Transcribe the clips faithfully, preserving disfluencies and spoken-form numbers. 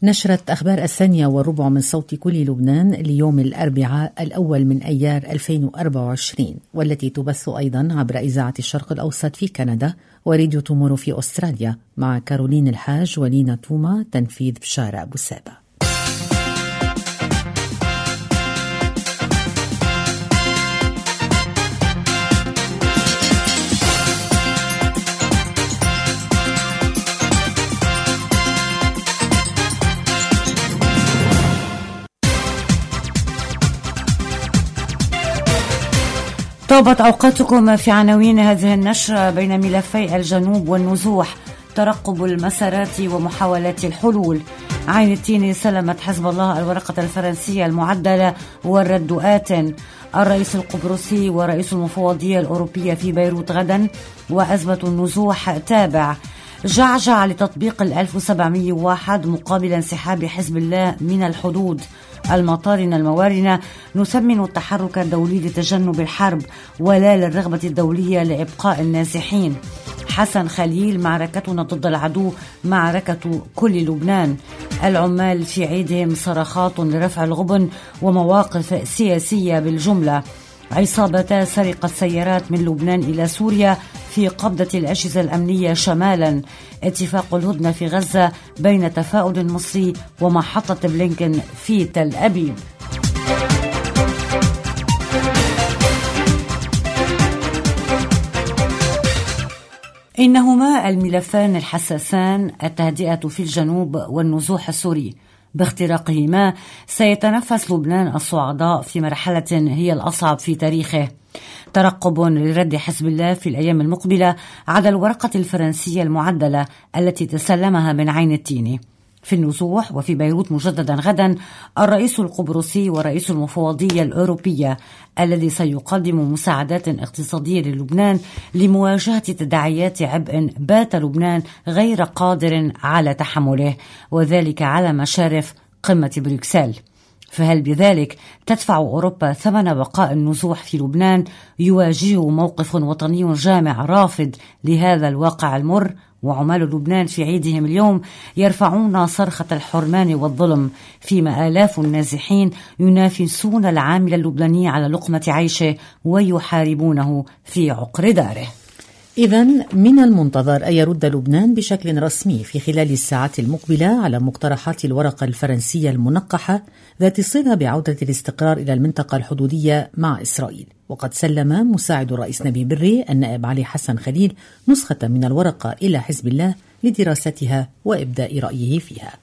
نشرت أخبار الثانية والربع من صوت كل لبنان ليوم الأربعاء الأول من أيار ألفين وأربعة وعشرين، والتي تبث أيضا عبر إذاعة الشرق الأوسط في كندا وراديو تومورو في أستراليا، مع كارولين الحاج ولينا توما، تنفيذ بشارة أبو سابة. طابت أوقاتكم في عناوين هذه النشرة. بين ملفي الجنوب والنزوح، ترقب المسارات ومحاولات الحلول. عين التين سلمت حزب الله الورقة الفرنسية المعدلة والرد آت. الرئيس القبرصي ورئيس المفوضية الأوروبية في بيروت غدا، وأزمة النزوح تابع. جعجع لتطبيق الألف وسبعمائة وواحد مقابل انسحاب حزب الله من الحدود. المطارن الموارنة نثمن التحرك الدولي لتجنب الحرب ولا للرغبة الدولية لإبقاء النازحين. حسن خليل: معركتنا ضد العدو معركة كل لبنان. العمال في عيدهم صرخات لرفع الغبن ومواقف سياسية بالجملة. عصابتا سرقت سيارات من لبنان إلى سوريا في قبضة الأجهزة الأمنية شمالا. اتفاق الهدنة في غزة بين تفاؤل مصري ومحطة بلينكن في تل أبيب. إنهما الملفان الحساسان، التهدئة في الجنوب والنزوح السوري. باختراقهما سيتنفس لبنان الصعداء في مرحلة هي الأصعب في تاريخه. ترقب لرد حزب الله في الأيام المقبلة على الورقة الفرنسية المعدلة التي تسلمها من عين التين. في النزوح وفي بيروت مجددا غدا الرئيس القبرصي ورئيس المفوضية الأوروبية، الذي سيقدم مساعدات اقتصادية للبنان لمواجهة تداعيات عبء بات لبنان غير قادر على تحمله، وذلك على مشارف قمة بروكسل. فهل بذلك تدفع أوروبا ثمن بقاء النزوح في لبنان؟ يواجهه موقف وطني جامع رافض لهذا الواقع المر. وعمال لبنان في عيدهم اليوم يرفعون صرخة الحرمان والظلم، فيما آلاف النازحين ينافسون العامل اللبناني على لقمة عيشه ويحاربونه في عقر داره. إذن من المنتظر أن يرد لبنان بشكل رسمي في خلال الساعات المقبلة على مقترحات الورقة الفرنسية المنقحة ذات الصلة بعودة الاستقرار إلى المنطقة الحدودية مع إسرائيل. وقد سلم مساعد الرئيس نبيه بري النائب علي حسن خليل نسخة من الورقة إلى حزب الله لدراستها وإبداء رأيه فيها.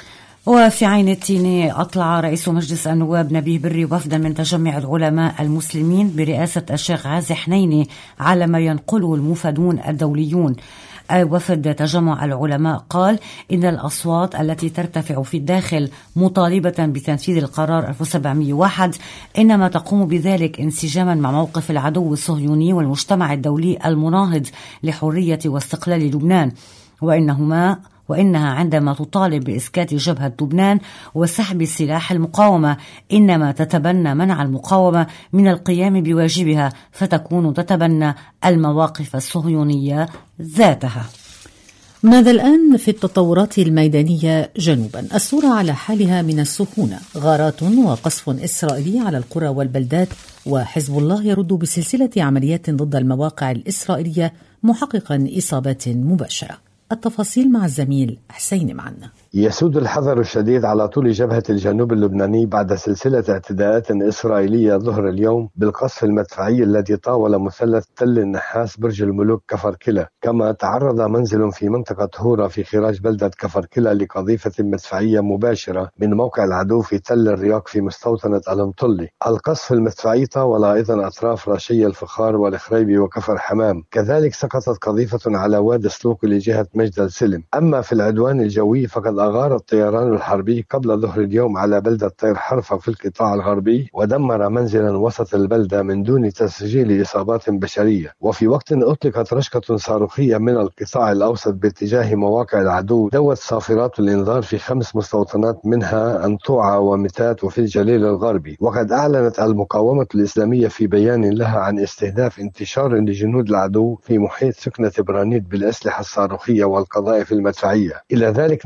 وفي عين التين أطلع رئيس مجلس النواب نبيه بري وفدا من تجمع العلماء المسلمين برئاسة الشيخ غازي حنيني على ما ينقله المفادون الدوليون. وفد تجمع العلماء قال إن الأصوات التي ترتفع في الداخل مطالبة بتنفيذ القرار ألف وسبعمائة وواحد إنما تقوم بذلك انسجاما مع موقف العدو الصهيوني والمجتمع الدولي المناهض لحرية واستقلال لبنان، وإنهما وإنها عندما تطالب بإسكات جبهة لبنان وسحب سلاح المقاومة إنما تتبنى منع المقاومة من القيام بواجبها، فتكون تتبنى المواقف الصهيونية ذاتها. ماذا الآن في التطورات الميدانية جنوبا؟ الصورة على حالها من السخونة، غارات وقصف إسرائيلي على القرى والبلدات، وحزب الله يرد بسلسلة عمليات ضد المواقع الإسرائيلية محققا إصابات مباشرة. التفاصيل مع الزميل حسين معنا. يسود الحذر الشديد على طول جبهة الجنوب اللبناني بعد سلسلة اعتداءات إسرائيلية ظهر اليوم بالقصف المدفعي الذي طاول مثلث تل النحاس برج الملوك كفر كلا. كما تعرض منزل في منطقة هورا في خراج بلدة كفر كلا لقذيفة مدفعية مباشرة من موقع العدو في تل الرياق في مستوطنة المطلي. القصف المدفعي طاول أيضا أطراف راشية الفخار والخريبي وكفر حمام. كذلك سقطت قذيفة على وادي السلوك لجهة مجد السلم. أما في العدوان الجوي فقد أغار الطيران الحربي قبل ظهر اليوم على بلدة طير حرفة في القطاع الغربي ودمر منزلا وسط البلدة من دون تسجيل إصابات بشرية. وفي وقت أطلقت رشقة صاروخية من القطاع الأوسط باتجاه مواقع العدو دوت صافرات الإنذار في خمس مستوطنات منها أنطوعة ومتات وفي الجليل الغربي. وقد أعلنت المقاومة الإسلامية في بيان لها عن استهداف انتشار لجنود العدو في محيط سكنة برانيت بالأسلحة الصاروخية والقذائف المدفعية. إلى ذلك نعت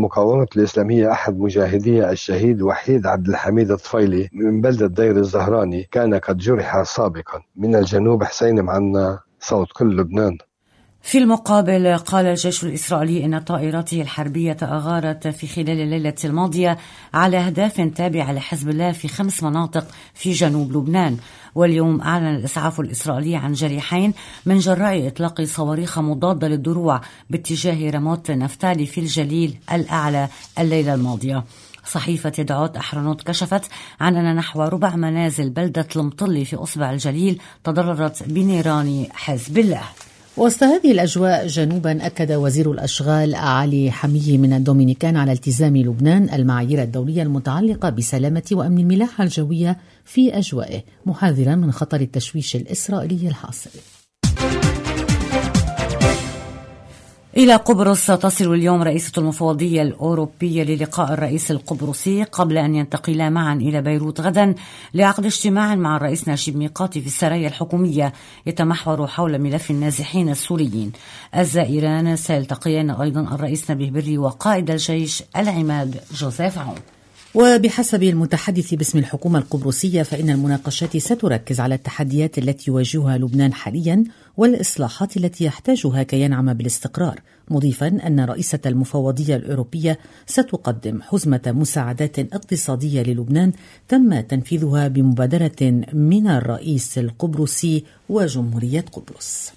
المقاومة الإسلامية أحد مجاهديها الشهيد وحيد عبد الحميد الطفيلي من بلدة دير الزهراني كان قد جرح سابقا. من الجنوب حسين معنا، صوت كل لبنان. في المقابل قال الجيش الإسرائيلي إن طائراته الحربية أغارت في خلال الليلة الماضية على أهداف تابعة لحزب الله في خمس مناطق في جنوب لبنان. واليوم أعلن الإسعاف الإسرائيلي عن جريحين من جراء إطلاق صواريخ مضادة للدروع باتجاه رموت نفتالي في الجليل الأعلى الليلة الماضية. صحيفة دعوت أحرنوت كشفت عن أن نحو ربع منازل بلدة المطلي في أصبع الجليل تضررت بنيران حزب الله. وسط هذه الأجواء جنوبا، أكد وزير الأشغال علي حميي من الدومينيكان على التزام لبنان المعايير الدولية المتعلقة بسلامة وأمن الملاحة الجوية في أجوائه، محذرا من خطر التشويش الإسرائيلي الحاصل. إلى قبرص تصل اليوم رئيسة المفوضية الأوروبية للقاء الرئيس القبرصي قبل أن ينتقلا معا إلى بيروت غدا لعقد اجتماع مع الرئيس نجيب ميقاتي في السرايا الحكومية يتمحور حول ملف النازحين السوريين. الزائران سيلتقيان أيضا الرئيس نبيه بري وقائد الجيش العماد جوزيف عون. وبحسب المتحدث باسم الحكومة القبرصية فإن المناقشات ستركز على التحديات التي يواجهها لبنان حاليا والإصلاحات التي يحتاجها كي ينعم بالاستقرار، مضيفا أن رئيسة المفوضية الأوروبية ستقدم حزمة مساعدات اقتصادية للبنان تم تنفيذها بمبادرة من الرئيس القبرصي وجمهورية قبرص.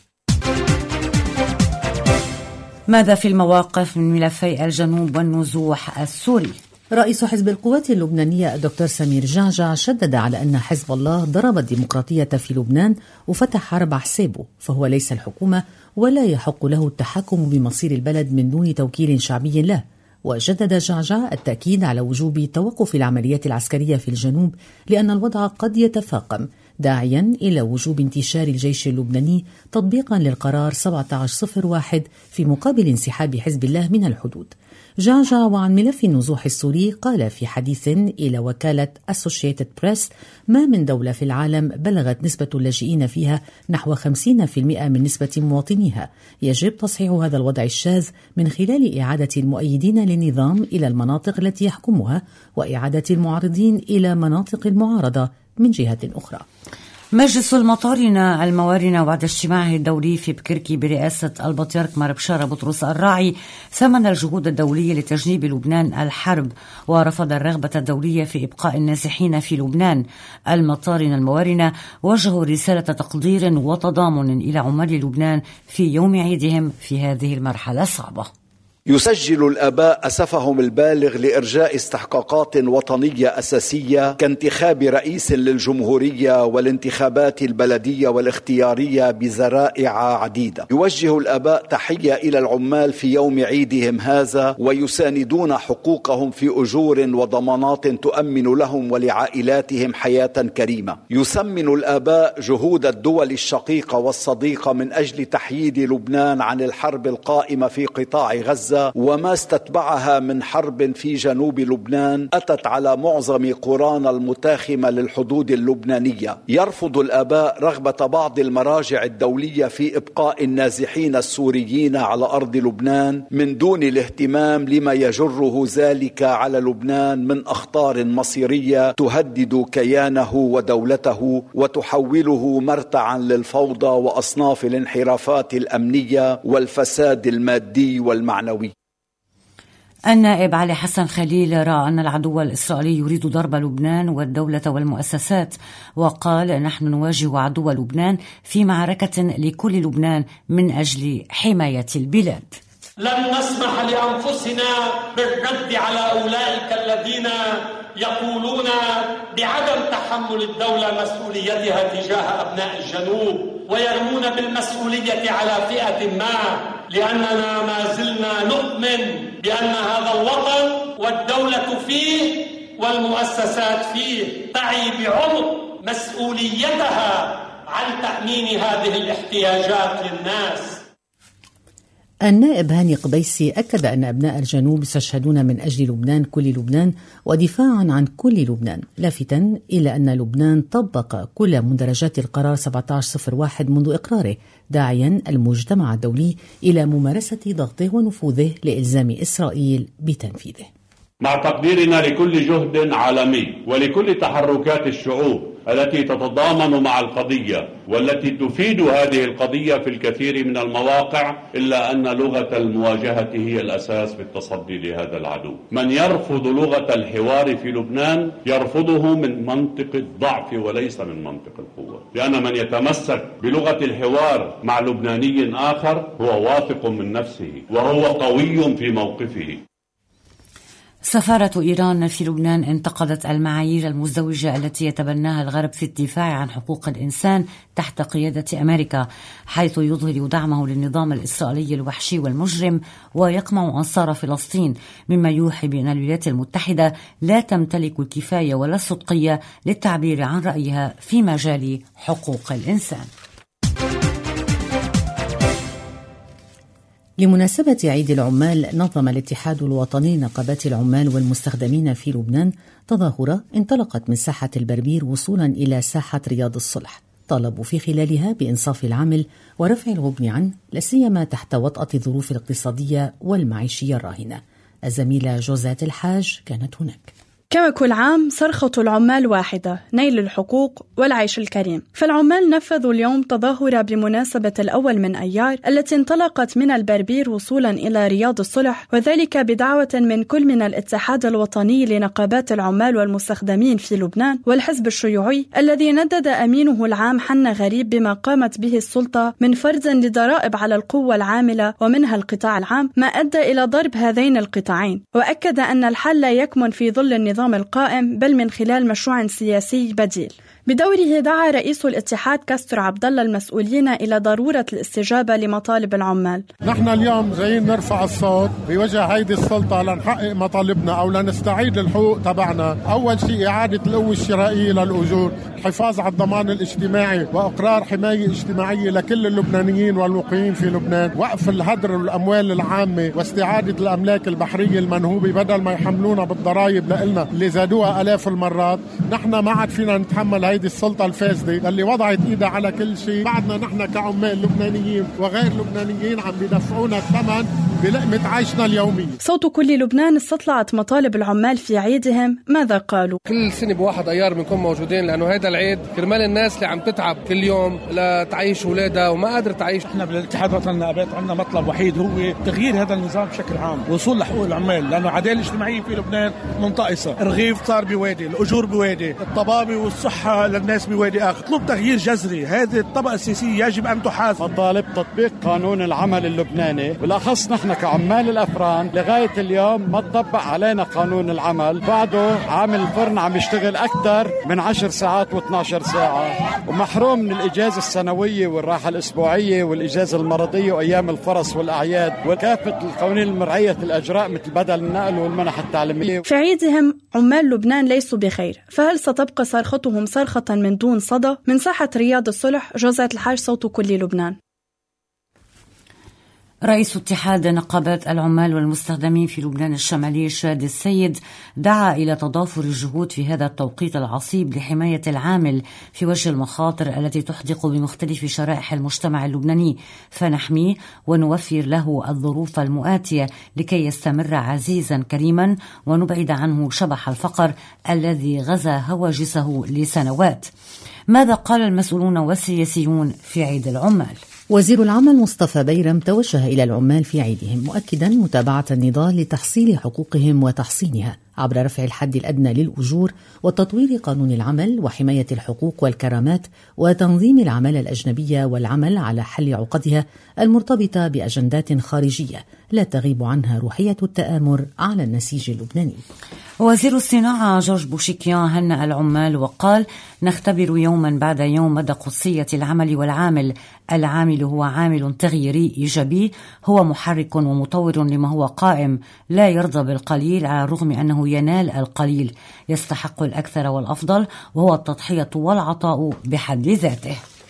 ماذا في المواقف من ملفي الجنوب والنزوح السوري؟ رئيس حزب القوات اللبنانية الدكتور سمير جعجع شدد على أن حزب الله ضرب الديمقراطية في لبنان وفتح حرب حسابه، فهو ليس الحكومة ولا يحق له التحكم بمصير البلد من دون توكيل شعبي له. وجدد جعجع التأكيد على وجوب توقف العمليات العسكرية في الجنوب لأن الوضع قد يتفاقم، داعيا إلى وجوب انتشار الجيش اللبناني تطبيقا للقرار سبعة عشر صفر واحد في مقابل انسحاب حزب الله من الحدود. جعجع وعن ملف النزوح السوري قال في حديث إلى وكالة Associated Press: ما من دولة في العالم بلغت نسبة اللاجئين فيها نحو خمسين بالمئة من نسبة مواطنيها. يجب تصحيح هذا الوضع الشاذ من خلال إعادة المؤيدين للنظام إلى المناطق التي يحكمها وإعادة المعارضين إلى مناطق المعارضة من جهة أخرى. مجلس المطارنة الموارنة بعد اجتماعه الدولي في بكركي برئاسة البطريرك مار بشارة بطرس الراعي ثمن الجهود الدولية لتجنيب لبنان الحرب ورفض الرغبة الدولية في إبقاء النازحين في لبنان. المطارنة الموارنة وجهوا رسالة تقدير وتضامن إلى عمال لبنان في يوم عيدهم في هذه المرحلة الصعبة. يسجل الآباء أسفهم البالغ لإرجاء استحقاقات وطنية أساسية كانتخاب رئيس للجمهورية والانتخابات البلدية والاختيارية بذرائع عديدة. يوجه الآباء تحية إلى العمال في يوم عيدهم هذا ويساندون حقوقهم في أجور وضمانات تؤمن لهم ولعائلاتهم حياة كريمة. يثمن الآباء جهود الدول الشقيقة والصديقة من أجل تحييد لبنان عن الحرب القائمة في قطاع غزة وما استتبعها من حرب في جنوب لبنان أتت على معظم قرانا المتاخمة للحدود اللبنانية. يرفض الآباء رغبة بعض المراجع الدولية في إبقاء النازحين السوريين على أرض لبنان من دون الاهتمام لما يجره ذلك على لبنان من أخطار مصيرية تهدد كيانه ودولته وتحوله مرتعا للفوضى وأصناف الانحرافات الأمنية والفساد المادي والمعنوي. النائب علي حسن خليل رأى أن العدو الإسرائيلي يريد ضرب لبنان والدولة والمؤسسات، وقال: نحن نواجه عدو لبنان في معركة لكل لبنان من أجل حماية البلاد. لن نسمح لأنفسنا بالرد على أولئك الذين يقولون بعدم تحمل الدولة مسؤوليتها تجاه أبناء الجنوب ويرمون بالمسؤولية على فئة ما، لأننا ما زلنا نؤمن بأن هذا الوطن والدولة فيه والمؤسسات فيه تعي بعمق مسؤوليتها عن تأمين هذه الاحتياجات للناس. النائب هاني قبيسي أكد أن أبناء الجنوب يستشهدون من أجل لبنان كل لبنان ودفاعا عن كل لبنان، لافتا إلى أن لبنان طبق كل مندرجات القرار سبعة عشر صفر واحد منذ إقراره، داعيا المجتمع الدولي إلى ممارسة ضغطه ونفوذه لإلزام إسرائيل بتنفيذه. مع تقديرنا لكل جهد عالمي ولكل تحركات الشعوب التي تتضامن مع القضية والتي تفيد هذه القضية في الكثير من المواقع، إلا أن لغة المواجهة هي الأساس في التصدي لهذا العدو. من يرفض لغة الحوار في لبنان يرفضه من منطق الضعف وليس من منطق القوة، لأن من يتمسك بلغة الحوار مع لبناني آخر هو واثق من نفسه وهو قوي في موقفه. سفارة إيران في لبنان انتقدت المعايير المزدوجة التي يتبناها الغرب في الدفاع عن حقوق الإنسان تحت قيادة أمريكا، حيث يظهر دعمه للنظام الإسرائيلي الوحشي والمجرم ويقمع أنصار فلسطين، مما يوحي بأن الولايات المتحدة لا تمتلك الكفاية ولا الصدقية للتعبير عن رأيها في مجال حقوق الإنسان. لمناسبة عيد العمال نظم الاتحاد الوطني لنقابات العمال والمستخدمين في لبنان تظاهرة انطلقت من ساحة البربير وصولا إلى ساحة رياض الصلح، طالبوا في خلالها بإنصاف العمل ورفع الغبن عنه، لاسيما تحت وطأة الظروف الاقتصادية والمعيشية الراهنة. الزميلة جوزات الحاج كانت هناك. كما كل عام صرخة العمال واحدة: نيل الحقوق والعيش الكريم. فالعمال نفذوا اليوم تظاهرة بمناسبة الأول من أيار التي انطلقت من البربير وصولا إلى رياض الصلح، وذلك بدعوة من كل من الاتحاد الوطني لنقابات العمال والمستخدمين في لبنان والحزب الشيوعي الذي ندد أمينه العام حنا غريب بما قامت به السلطة من فرض لضرائب على القوة العاملة ومنها القطاع العام، ما أدى إلى ضرب هذين القطاعين، وأكد أن الحل لا يكمن في ظل النظام القائم بل من خلال مشروع سياسي بديل. بدوره دعا رئيس الاتحاد كاستر عبد الله المسؤولين إلى ضرورة الاستجابة لمطالب العمال. نحن اليوم جايين نرفع الصوت بوجه هيدي السلطة لنحقق مطالبنا أو لنستعيد الحقوق تبعنا. أول شيء إعادة القوة الشرائية للأجور، الحفاظ على الضمان الاجتماعي وإقرار حماية اجتماعية لكل اللبنانيين والمقيمين في لبنان، وقف الهدر والأموال العامة واستعادة الأملاك البحرية المنهوبة بدل ما يحملونا بالضرائب لإلنا اللي زادوها آلاف المرات. نحن ما عاد فينا نتحمل هيدي السلطة الفاسدة اللي وضعت إيدها على كل شيء. بعدنا نحن كعمال لبنانيين وغير لبنانيين عم بدفعونا الثمن بلقمة عيشنا اليومية. صوت كل لبنان استطلعت مطالب العمال في عيدهم. ماذا قالوا؟ كل سنة بواحد أيار بنكون موجودين، لأنه هذا العيد كرمال الناس اللي عم تتعب كل يوم لتعيش ولادها وما قادر تعيش. احنا بالاتحاد الوطني للنقابات عندنا مطلب وحيد، هو تغيير هذا النظام بشكل عام، وصول لحقوق العمال، لأنه العدالة الاجتماعية في لبنان منطقسة. الرغيف صار بوادي، الأجور بوادي، الطبابة والصحة للناس بوادي آخر. طلب تغيير جذري، هذه الطبقة السياسية يجب أن تحاسب. مطالب تطبيق قانون العمل اللبناني، بالأخص نحن كعمال الأفران لغاية اليوم ما تطبق علينا قانون العمل، بعده عامل الفرن عم يشتغل أكثر من عشر ساعات واثناشر ساعة، ومحروم من الإجازة السنوية والراحة الأسبوعية والإجازة المرضية وأيام الفرص والأعياد وكافة القوانين المرعية الأجراء مثل بدل النقل والمنح التعليمية. في عيدهم عمال لبنان ليسوا بخير، فهل ستبقى صرختهم صرخة من دون صدى؟ من ساحة رياض الصلح، جوزات الحاج، صوت كل لبنان. رئيس اتحاد نقابات العمال والمستخدمين في لبنان الشمالي شادي السيد دعا إلى تضافر الجهود في هذا التوقيت العصيب لحماية العامل في وجه المخاطر التي تحدق بمختلف شرائح المجتمع اللبناني، فنحميه ونوفر له الظروف المؤاتية لكي يستمر عزيزا كريما ونبعد عنه شبح الفقر الذي غزا هواجسه لسنوات. ماذا قال المسؤولون والسياسيون في عيد العمال؟ وزير العمل مصطفى بيرم توجه إلى العمال في عيدهم مؤكدا متابعة النضال لتحصيل حقوقهم وتحصينها عبر رفع الحد الأدنى للأجور وتطوير قانون العمل وحماية الحقوق والكرامات وتنظيم العمالة الأجنبية والعمل على حل عقدها المرتبطة بأجندات خارجية لا تغيب عنها روحية التآمر على النسيج اللبناني. وزير الصناعة جورج بوشيكيان هنأ العمال وقال: نختبر يوما بعد يوم مدى قدسية العمل والعامل. العامل هو عامل تغييري إيجابي، هو محرك ومطور لما هو قائم، لا يرضى بالقليل على الرغم أنه ينال القليل، يستحق الأكثر والأفضل، وهو التضحية والعطاء بحد ذاته.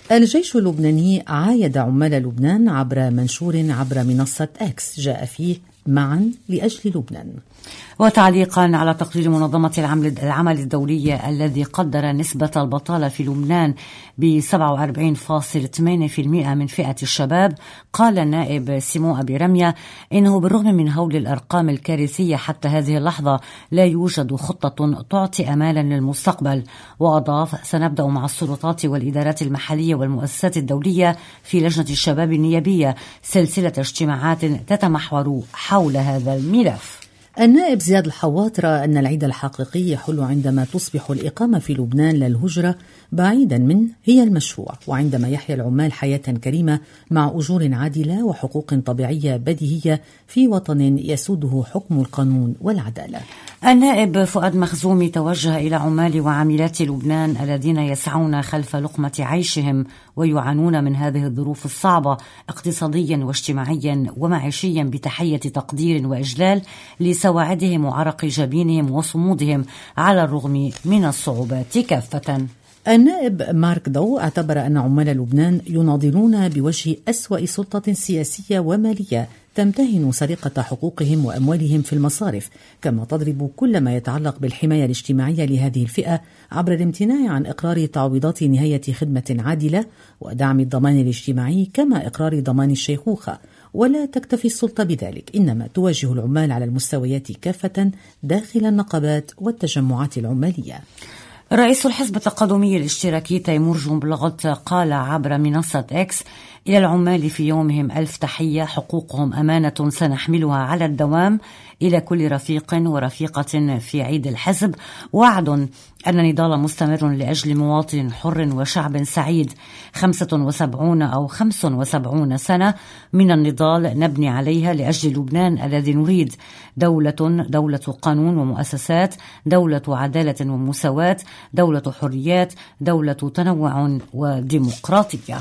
الجيش اللبناني عايد عمال لبنان عبر منشور عبر منصة إكس جاء فيه معا لأجل لبنان. وتعليقا على تقرير منظمة العمل الدولية الذي قدر نسبة البطالة في لبنان ب سبعة وأربعين فاصلة ثمانية بالمئة من فئة الشباب، قال النائب سيمون أبي رمية إنه بالرغم من هول الأرقام الكارثية حتى هذه اللحظة لا يوجد خطة تعطي أمالا للمستقبل. وأضاف: سنبدأ مع السلطات والإدارات المحلية والمؤسسات الدولية في لجنة الشباب النيابية سلسلة اجتماعات تتمحور حول هذا الملف. النائب زياد الحواط رأى أن العيد الحقيقي يحل عندما تصبح الإقامة في لبنان للهجرة بعيدا منه هي المشروع، وعندما يحيا العمال حياة كريمة مع أجور عادلة وحقوق طبيعية بديهية في وطن يسوده حكم القانون والعدالة. النائب فؤاد مخزومي توجه إلى عمال وعاملات لبنان الذين يسعون خلف لقمة عيشهم ويعانون من هذه الظروف الصعبة اقتصاديا واجتماعيا ومعيشيا بتحية تقدير وإجلال لسواعدهم وعرق جبينهم وصمودهم على الرغم من الصعوبات كافة. النائب مارك دو اعتبر أن عمال لبنان يناضلون بوجه أسوأ سلطة سياسية ومالية تمتهن سرقة حقوقهم وأموالهم في المصارف، كما تضرب كل ما يتعلق بالحماية الاجتماعية لهذه الفئة عبر الامتناع عن إقرار تعويضات نهاية خدمة عادلة ودعم الضمان الاجتماعي كما إقرار ضمان الشيخوخة. ولا تكتفي السلطة بذلك، إنما تواجه العمال على المستويات كافة داخل النقابات والتجمعات العمالية. رئيس الحزب التقدمي الاشتراكي تيمور جنبلغط قال عبر منصة إكس: إلى العمال في يومهم ألف تحية، حقوقهم أمانة سنحملها على الدوام إلى كل رفيق ورفيقة في عيد الحزب. وعد أن نضال مستمر لأجل مواطن حر وشعب سعيد. خمسة وسبعون أو خمس وسبعون سنة من النضال نبني عليها لأجل لبنان الذي نريد، دولة دولة قانون ومؤسسات، دولة عدالة ومساواة، دولة حريات، دولة تنوع وديمقراطية.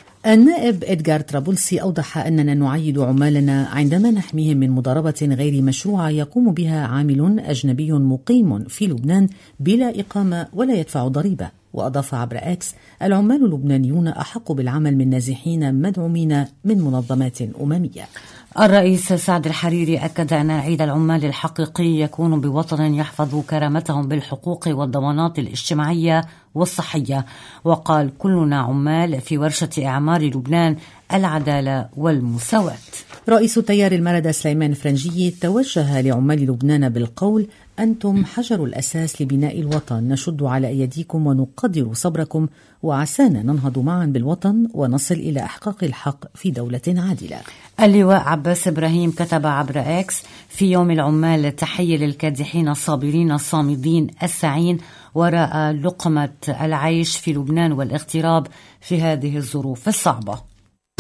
النائب إدغار ترابلسي أوضح أننا نعيد عمالنا عندما نحميهم من مضاربة غير مشروعة يقوم بها عامل أجنبي مقيم في لبنان بلا إقامة ولا يدفع ضريبة. وأضاف عبر إكس: العمال اللبنانيون أحق بالعمل من نازحين مدعومين من منظمات أممية. الرئيس سعد الحريري أكد أن عيد العمال الحقيقي يكون بوطن يحفظ كرامتهم بالحقوق والضمانات الاجتماعية والصحية، وقال: كلنا عمال في ورشة إعمار لبنان، العدالة والمساواة. رئيس تيار المردة سليمان فرنجي توجه لعمال لبنان بالقول: أنتم حجر الأساس لبناء الوطن، نشد على أيديكم ونقدر صبركم، وعسانا ننهض معا بالوطن ونصل إلى إحقاق الحق في دولة عادلة. اللواء عباس إبراهيم كتب عبر إكس: في يوم العمال تحية للكادحين الصابرين الصامدين السعين وراء لقمة العيش في لبنان والاغتراب في هذه الظروف الصعبة.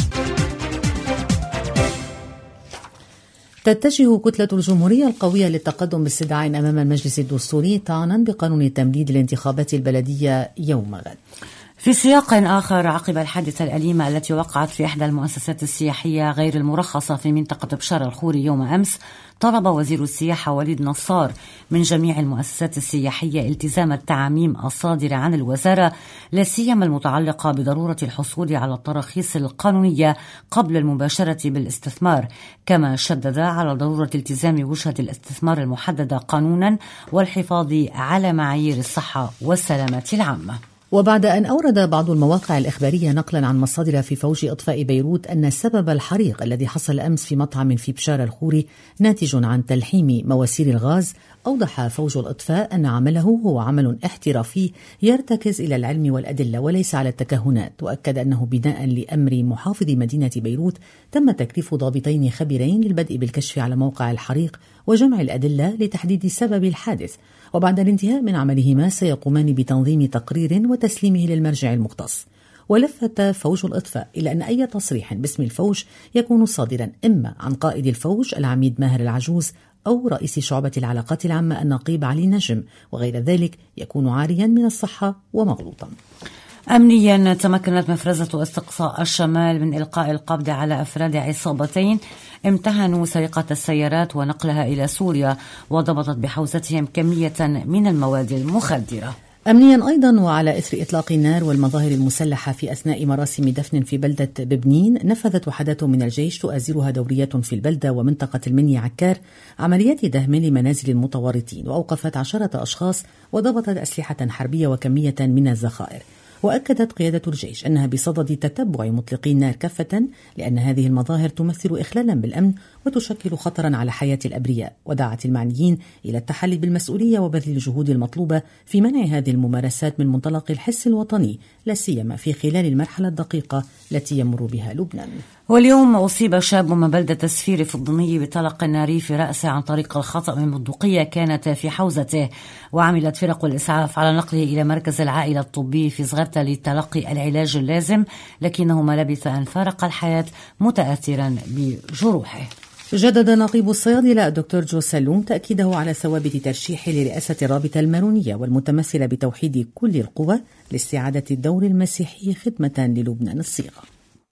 تتجه كتلة الجمهورية القوية للتقدم باستدعاء أمام المجلس الدستوري طعنا بقانون تمديد الانتخابات البلدية يوم غد. في سياق آخر، عقب الحادثة الأليمة التي وقعت في إحدى المؤسسات السياحية غير المرخصة في منطقة بشار الخوري يوم أمس، طلب وزير السياحة وليد نصار من جميع المؤسسات السياحية التزام التعاميم الصادرة عن الوزارة، لا سيما المتعلقة بضرورة الحصول على التراخيص القانونية قبل المباشرة بالاستثمار، كما شدد على ضرورة التزام وجهة الاستثمار المحددة قانونا والحفاظ على معايير الصحة والسلامة العامة. وبعد أن أورد بعض المواقع الإخبارية نقلا عن مصادر في فوج إطفاء بيروت أن سبب الحريق الذي حصل أمس في مطعم في بشار الخوري ناتج عن تلحيم مواسير الغاز، أوضح فوج الإطفاء أن عمله هو عمل احترافي يرتكز إلى العلم والأدلة وليس على التكهنات، وأكد أنه بناء لأمر محافظ مدينة بيروت تم تكليف ضابطين خبيرين للبدء بالكشف على موقع الحريق وجمع الأدلة لتحديد سبب الحادث، وبعد الانتهاء من عملهما سيقومان بتنظيم تقرير وتسليمه للمرجع المختص. ولفت فوج الإطفاء إلى أن أي تصريح باسم الفوج يكون صادرا إما عن قائد الفوج العميد ماهر العجوز أو رئيس شعبة العلاقات العامة النقيب علي نجم، وغير ذلك يكون عاريا من الصحة ومغلوطا. أمنيا، تمكنت مفرزة استقصاء الشمال من إلقاء القبض على أفراد عصابتين امتهنوا سرقة السيارات ونقلها إلى سوريا، وضبطت بحوزتهم كمية من المواد المخدرة. أمنيا أيضا، وعلى إثر إطلاق النار والمظاهر المسلحة في أثناء مراسم دفن في بلدة ببنين، نفذت وحدات من الجيش تؤازرها دورية في البلدة ومنطقة المني عكار عمليات دهم لمنازل المتورطين، وأوقفت عشرة أشخاص وضبطت أسلحة حربية وكمية من الذخائر. وأكدت قيادة الجيش أنها بصدد تتبع مطلقي النار كافة، لأن هذه المظاهر تمثل إخلالا بالأمن وتشكل خطرا على حياة الأبرياء، ودعت المعنيين إلى التحلي بالمسؤولية وبذل الجهود المطلوبة في منع هذه الممارسات من منطلق الحس الوطني، لا سيما في خلال المرحلة الدقيقة التي يمر بها لبنان. واليوم أصيب شاب من بلدة تسفير في الضمية بطلق ناري في رأسه عن طريق الخطأ من بندقية كانت في حوزته، وعملت فرق الإسعاف على نقله إلى مركز العائلة الطبي في صغرته لتلقي العلاج اللازم، لكنه ما لبث أن فارق الحياة متأثرا بجروحه. جدد نقيب الصيادلة الدكتور جو سلوم تأكيده على ثوابت ترشيحه لرئاسة الرابطة المارونية والمتمثلة بتوحيد كل القوى لاستعادة الدور المسيحي خدمة للبنان الصيغة.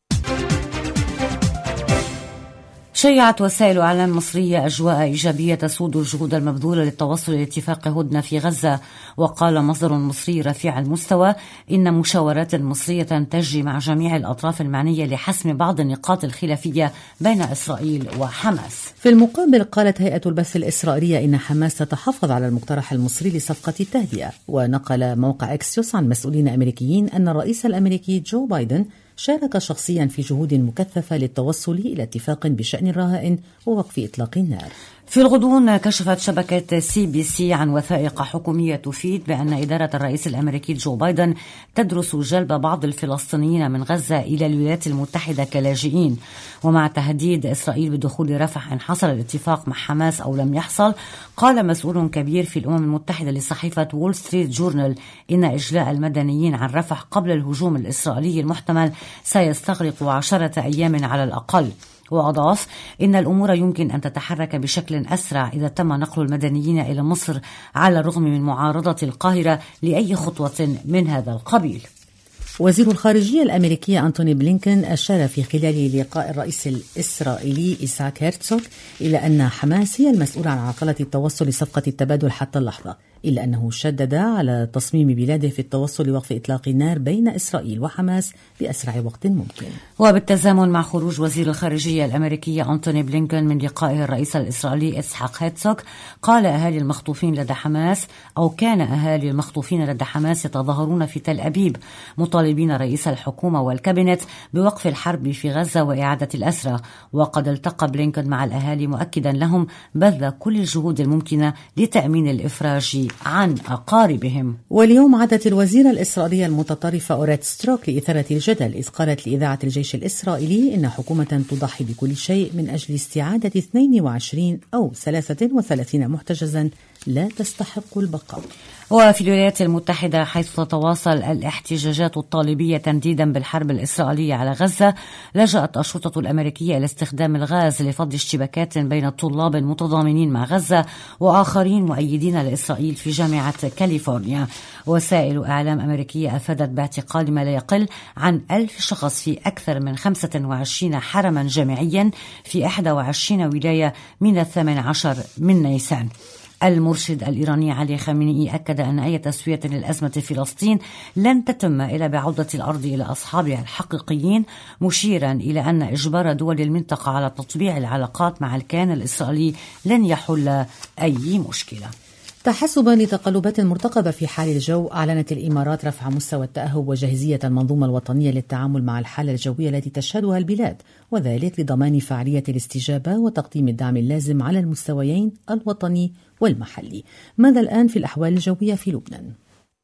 شيعت وسائل إعلام مصرية أجواء إيجابية تسود الجهود المبذولة للتوصل لاتفاق هدنة في غزة. وقال مصدر مصري رفيع المستوى إن مشاورات مصرية تجري مع جميع الأطراف المعنية لحسم بعض النقاط الخلافية بين إسرائيل وحماس. في المقابل، قالت هيئة البث الإسرائيلية إن حماس تتحفظ على المقترح المصري لصفقة التهدئة. ونقل موقع أكسيوس عن مسؤولين أمريكيين أن الرئيس الأمريكي جو بايدن شارك شخصيا في جهود مكثفة للتوصل إلى اتفاق بشأن الرهائن ووقف إطلاق النار. في الغضون كشفت شبكة سي بي سي عن وثائق حكومية تفيد بأن إدارة الرئيس الأمريكي جو بايدن تدرس جلب بعض الفلسطينيين من غزة إلى الولايات المتحدة كلاجئين. ومع تهديد إسرائيل بدخول رفح إن حصل الاتفاق مع حماس أو لم يحصل، قال مسؤول كبير في الأمم المتحدة لصحيفة وول ستريت جورنال إن إجلاء المدنيين عن رفح قبل الهجوم الإسرائيلي المحتمل سيستغرق عشرة أيام على الأقل. وأضاف إن الأمور يمكن أن تتحرك بشكل أسرع إذا تم نقل المدنيين إلى مصر، على الرغم من معارضة القاهرة لأي خطوة من هذا القبيل. وزير الخارجية الأمريكي أنتوني بلينكن أشار في خلال لقاء الرئيس الإسرائيلي إسحاق هيرتزوغ إلى أن حماس هي المسؤولة عن عرقلة التوصل لصفقة التبادل حتى اللحظة، إلا أنه شدد على تصميم بلاده في التوصل لوقف إطلاق النار بين إسرائيل وحماس بأسرع وقت ممكن. وبالتزامن مع خروج وزير الخارجية الأمريكية أنتوني بلينكن من لقائه الرئيس الإسرائيلي إسحاق هيرتزوغ، قال أهالي المخطوفين لدى حماس أو كان أهالي المخطوفين لدى حماس يتظاهرون في تل أبيب مطالبين رئيس الحكومة والكابينت بوقف الحرب في غزة وإعادة الأسرى. وقد التقى بلينكن مع الأهالي مؤكدا لهم بذل كل الجهود الممكنة لتأمين الإفراج عن أقاربهم. واليوم عادت الوزيرة الإسرائيلية المتطرفة أوريت ستروك لإثارة الجدل، إذ قالت لإذاعة الجيش الإسرائيلي إن حكومة تضحي بكل شيء من أجل استعادة اثنين وعشرين أو ثلاثة وثلاثين محتجزا لا تستحق البقاء. وفي الولايات المتحدة، حيث تتواصل الاحتجاجات الطالبية تنديدا بالحرب الإسرائيلية على غزة، لجأت الشرطة الأمريكية إلى استخدام الغاز لفض اشتباكات بين طلاب متضامنين مع غزة وآخرين مؤيدين لإسرائيل في جامعة كاليفورنيا. وسائل إعلام أمريكية أفادت باعتقال ما لا يقل عن ألف شخص في أكثر من خمسة وعشرين حرما جامعيا في إحدى وعشرين ولاية من الثامن عشر من نيسان. المرشد الإيراني علي خامنئي أكد أن أي تسوية للأزمة في فلسطين لن تتم إلا بعودة الأرض إلى أصحابها الحقيقيين، مشيرا إلى أن إجبار دول المنطقة على تطبيع العلاقات مع الكيان الإسرائيلي لن يحل أي مشكلة. تحسبا لتقلبات المرتقبة في حال الجو، أعلنت الإمارات رفع مستوى التأهب وجاهزية المنظومة الوطنية للتعامل مع الحالة الجوية التي تشهدها البلاد، وذلك لضمان فعالية الاستجابة وتقديم الدعم اللازم على المستويين الوطني والمحلي. ماذا الآن في الأحوال الجوية في لبنان؟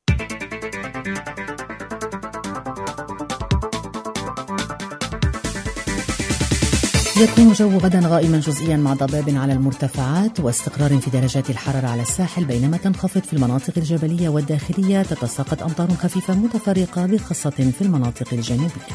يكون الجو غدا غائما جزئيا مع ضباب على المرتفعات واستقرار في درجات الحرارة على الساحل، بينما تنخفض في المناطق الجبلية والداخلية، تتساقط أمطار خفيفة متفرقة بخاصة في المناطق الجنوبية.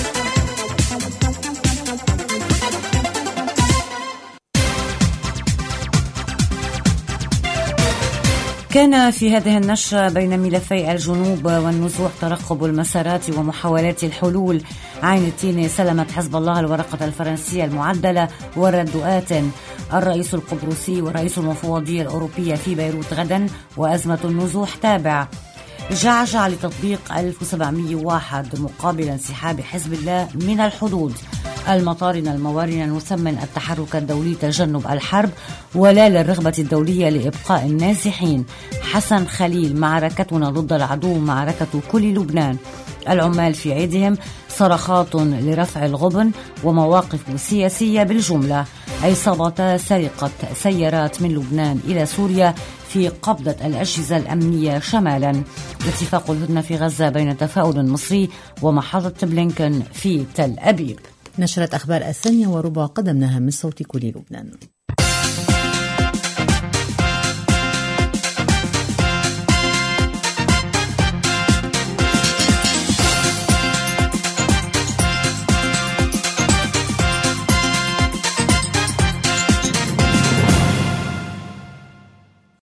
كان في هذه النشرة بين ملفي الجنوب والنزوح ترقب المسارات ومحاولات الحلول. عين التين سلمت حزب الله الورقة الفرنسية المعدلة والردؤات. الرئيس القبرصي ورئيس المفوضية الأوروبية في بيروت غدا، وأزمة النزوح تابع. جعجع لتطبيق ألف وسبعمئة وواحد مقابل انسحاب حزب الله من الحدود. المطارنة الموارنة نثمن التحرك الدولي تجنب الحرب ولا للرغبة الدولية لإبقاء النازحين. حسن خليل: معركتنا ضد العدو معركة كل لبنان. العمال في عيدهم صرخات لرفع الغبن ومواقف سياسية بالجملة. عصابة سرقت سيارات من لبنان إلى سوريا في قبضة الأجهزة الأمنية شمالا. اتفاق الهدنة في غزة بين تفاؤل مصري ومحطة بلينكن في تل أبيب. نشرت أخبار الثانية وربع قدمناها من صوت كل لبنان.